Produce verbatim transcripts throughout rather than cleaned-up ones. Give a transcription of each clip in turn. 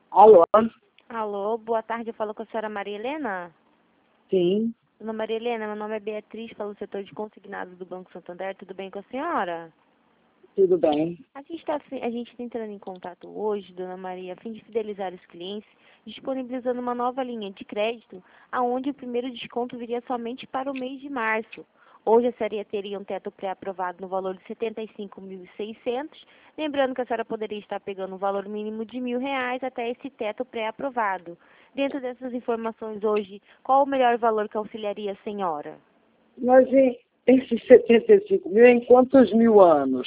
Alô? Alô, boa tarde, eu falo com a senhora Maria Helena. Sim, Dona Maria Helena, meu nome é Beatriz, falo do setor de consignados do Banco Santander, tudo bem com a senhora? tudo bem. A gente está a gente tá entrando em contato hoje, Dona Maria, a fim de fidelizar os clientes, disponibilizando uma nova linha de crédito, aonde o primeiro desconto viria somente para o mês de março. Hoje a senhora teria um teto pré-aprovado no valor de setenta e cinco mil e seiscentos, lembrando que a senhora poderia estar pegando um valor mínimo de mil reais até esse teto pré-aprovado. Dentro dessas informações hoje, qual o melhor valor que auxiliaria a senhora? Mas e esses setenta e cinco mil em quantos mil anos?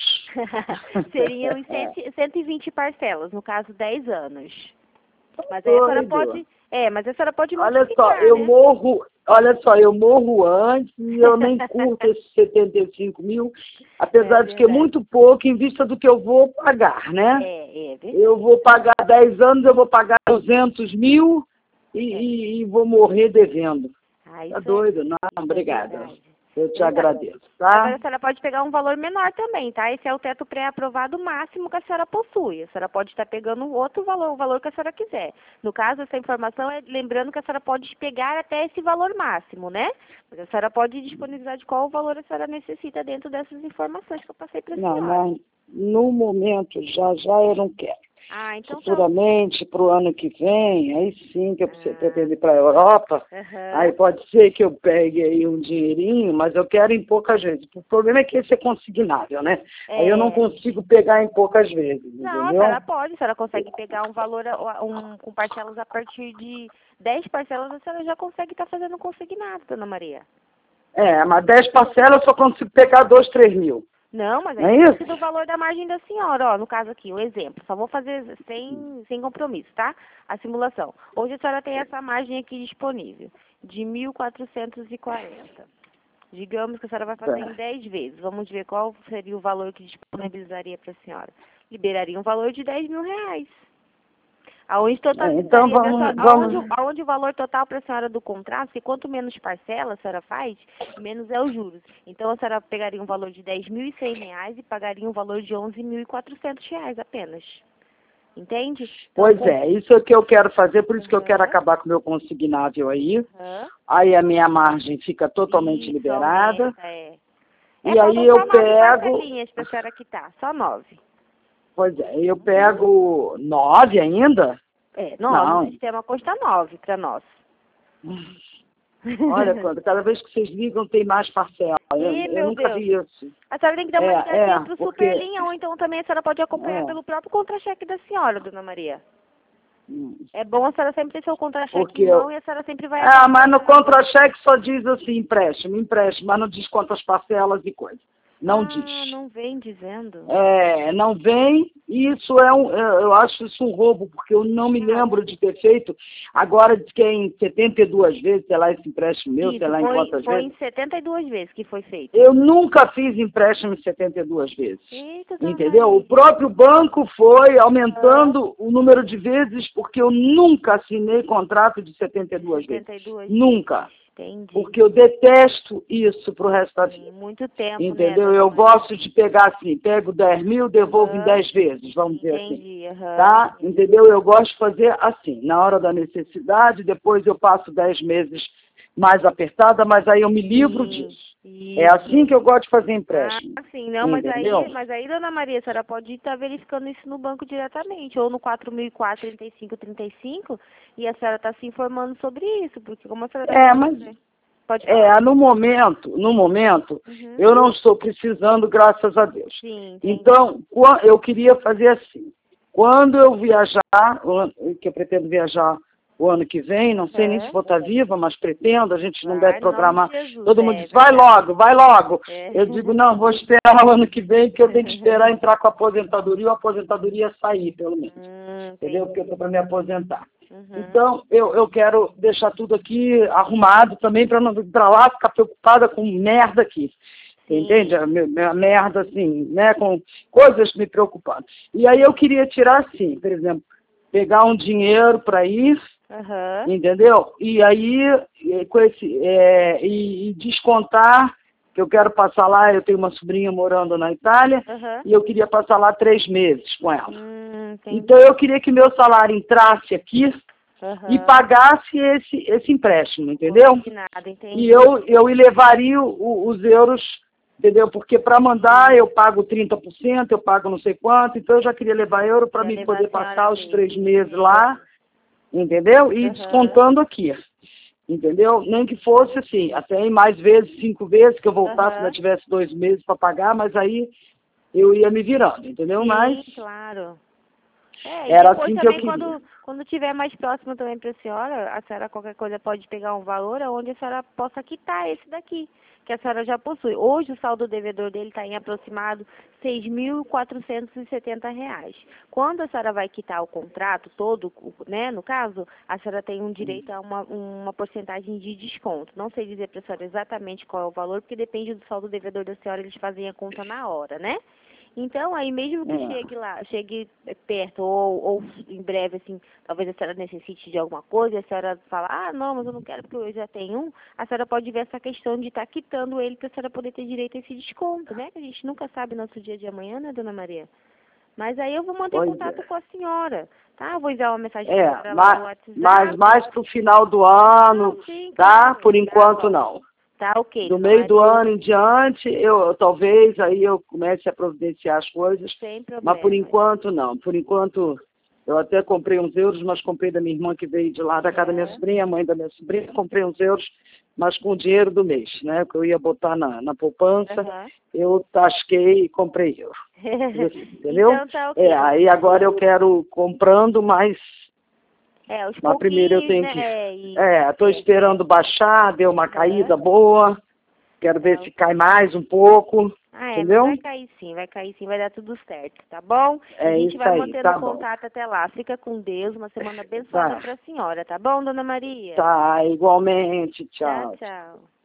Seriam em cento e vinte parcelas, no caso dez anos. Mas aí a senhora Doido. pode... É, mas a senhora pode Olha modificar, só, eu né? morro, olha só, eu morro antes e eu nem curto esses setenta e cinco mil, apesar É de que é verdade. muito pouco em vista do que eu vou pagar, né? É, é verdade. Eu vou pagar dez anos, eu vou pagar duzentos mil e, É. e, e vou morrer devendo. Ah, Tá isso doido? Não, é, isso é obrigada. verdade. Eu te Verdade. agradeço, tá? Agora a senhora pode pegar um valor menor também, tá? Esse é o teto pré-aprovado máximo que a senhora possui. A senhora pode estar pegando outro valor, o valor que a senhora quiser. No caso, essa informação é lembrando que a senhora pode pegar até esse valor máximo, né? Mas a senhora pode disponibilizar de qual valor a senhora necessita dentro dessas informações que eu passei para a Não, senhora. mas no momento, já já eu não quero. Ah, então tá. Futuramente, para o ano que vem, aí sim que eu Ah. pretendo ir para a Europa, Aham. aí pode ser que eu pegue aí um dinheirinho, mas eu quero em poucas vezes. O problema é que esse é consignável, né? Aí eu não É. consigo pegar em poucas vezes, Não, a entendeu? senhora pode, a senhora consegue pegar um valor, a- um, com parcelas a partir de dez parcelas, a senhora já consegue estar fazendo consignado, Dona Maria. É, mas dez parcelas eu só consigo pegar dois, três mil. Não, mas Não aí é depende isso? do valor da margem da senhora, ó, no caso aqui, o exemplo, só vou fazer sem, sem compromisso, tá? A simulação. Hoje a senhora tem essa margem aqui disponível, de mil quatrocentos e quarenta. Digamos que a senhora vai fazer em Tá. dez vezes. Vamos ver qual seria o valor que disponibilizaria para a senhora. Liberaria um valor de dez mil reais. Aonde É, então totalizaria, vamos, aonde, vamos. aonde o valor total para a senhora do contrato, porque quanto menos parcela a senhora faz, menos é os juros. Então a senhora pegaria um valor de dez mil e cem reais e pagaria um valor de onze mil e quatrocentos reais apenas. Entende? Então, Pois com... é, isso é o que eu quero fazer, por isso que eu quero Aham. acabar com o meu consignável aí. Aham. Aí a minha margem fica totalmente Isso, liberada. aumenta, é. É, E aí faltam eu só nove pego, parcelinhas para a senhora quitar, só nove. pois é, eu pego nove ainda? É, nove, o Não. sistema custa nove para nós. Olha, quando cada vez que vocês ligam tem mais parcela. Eu, Ih, eu meu nunca Deus. vi isso. A senhora tem que dar uma É, ligadinha é, pro porque. Superlinha, ou então também a senhora pode acompanhar É, pelo próprio contra-cheque da senhora, Dona Maria. hum, É bom a senhora sempre ter seu contra-cheque porque em mão eu. e a senhora sempre vai Ah, mas no acompanhando. contra-cheque só diz assim, empréstimo, empréstimo, mas não diz quantas parcelas e coisa. Não Ah, diz. não vem dizendo. É, não vem, e isso é um, eu eu acho isso um roubo, porque eu não me Ah, lembro de ter feito, agora diz que é em setenta e duas vezes, sei lá, esse empréstimo meu, sei isso, lá em foi, quantas foi vezes. em setenta e duas vezes que foi feito. Eu nunca fiz empréstimo em setenta e duas vezes, Eita, Dona entendeu? O Maria. próprio banco foi Aham, aumentando o número de vezes, porque eu nunca assinei contrato de setenta e de duas vezes, setenta e duas nunca, vezes. Entendi. porque eu detesto isso pro resto da vida. Sim, muito tempo, né, Entendeu? Dona Eu Maria? gosto de pegar assim, pego dez mil, devolvo em Aham, dez vezes, vamos dizer assim. entendi, aham, Tá? entendi. Entendeu? Eu gosto de fazer assim, na hora da necessidade, depois eu passo dez meses mais apertada, mas aí eu me livro Sim, disso. É assim isso. que eu gosto de fazer Ah, empréstimo. sim, não, mas Entendeu? aí, mas aí, Dona Maria, a senhora pode estar verificando isso no banco diretamente, ou no quatro mil e quatro, trinta e cinco, trinta e cinco, e a senhora está se informando sobre isso, porque como a senhora está É, falando, mas né? Pode falar. é, no momento, no momento, Uhum. eu não estou precisando, graças a Deus. Sim, entendi. Então, qua- eu queria fazer assim. Quando eu viajar, o ano- que eu pretendo viajar o ano que vem, não sei nem se Aham. vou estar viva, mas pretendo, a gente não deve Vai, no nome de programar. Jesus, Todo mundo é diz, vai verdade. logo, vai logo. É. Eu digo, não, vou esperar o ano que vem, porque eu tenho que esperar entrar com a aposentadoria, ou a aposentadoria sair, pelo menos. Hum, Entendeu? Porque eu entendi. estou para me aposentar. Uhum. Então, eu, eu quero deixar tudo aqui arrumado também, para não ir para lá ficar preocupada com merda aqui. Você Sim. entende? A, me- a merda, assim, né? Com coisas me preocupando. E aí eu queria tirar, assim, por exemplo, pegar um dinheiro para ir, Aham. entendeu? E aí, e, com esse, é, e, e descontar que eu quero passar lá, eu tenho uma sobrinha morando na Itália, Uhum. e eu queria passar lá três meses com ela. Hum, entendi. Então eu queria que meu salário entrasse aqui Uhum. e pagasse esse, esse empréstimo, entendeu? Nada, entendi. E eu, eu levaria o, os euros, entendeu? Porque para mandar eu pago trinta por cento, eu pago não sei quanto, então eu já queria levar euro para Já mim levar poder a senhora passar os aqui. três meses lá, entendeu? E Uhum. descontando aqui, entendeu? Nem que fosse assim, até em mais vezes, cinco vezes, que eu voltasse, Uhum. ainda tivesse dois meses para pagar, mas aí eu ia me virando, entendeu? Sim, mas claro. É, e era depois assim que eu também, queria. quando, quando tiver mais próximo também para a senhora, a senhora qualquer coisa pode pegar um valor onde a senhora possa quitar esse daqui, que a senhora já possui. Hoje o saldo devedor dele está em aproximado seis mil quatrocentos e setenta reais. Quando a senhora vai quitar o contrato todo, o- né, no caso, a senhora tem um direito a uma, uma porcentagem de desconto. Não sei dizer para a senhora exatamente qual é o valor, porque depende do saldo devedor da senhora, eles fazem a conta na hora, né? Então, aí mesmo que É. chegue lá, chegue perto ou, ou em breve, assim, talvez a senhora necessite de alguma coisa, a senhora fala, ah, não, mas eu não quero porque eu já tenho um, a senhora pode ver essa questão de estar quitando ele para a senhora poder ter direito a esse desconto, né? Que a gente nunca sabe nosso dia de amanhã, né, dona Maria? Mas aí eu vou manter Pois contato é. com a senhora, tá? Eu vou enviar uma mensagem para a É, senhora lá no mas, WhatsApp. mas mais para o final do ano, Não, sim, tá? claro. Por Tá enquanto bom. não. Tá ok, Do dona meio do Maria. ano em diante, eu talvez aí eu comece a providenciar as coisas, Sem mas por problemas. enquanto não. Por enquanto eu até comprei uns euros, mas comprei da minha irmã que veio de lá, da casa da minha É. sobrinha, a mãe da minha sobrinha, comprei uns euros, mas com o dinheiro do mês, né? Que eu ia botar na, na poupança, Aham. eu tasquei e comprei euro. Entendeu? Então tá ok, É, dona aí agora eu quero comprando mais. É, aos Mas primeiro eu pouquinhos, tenho né? que. É, e... É, estou é, esperando baixar, deu uma caída aham. boa. Quero ver Tá, se ok. cai mais um pouco. Ah, é, mas Entendeu? vai cair sim, vai cair sim, vai dar tudo certo, tá bom? E a É gente isso vai aí, mantendo tá bom. contato até lá. Fica com Deus, uma semana abençoada Tá. pra senhora, tá bom, dona Maria? Tá, igualmente. Tchau, Tchau. tchau.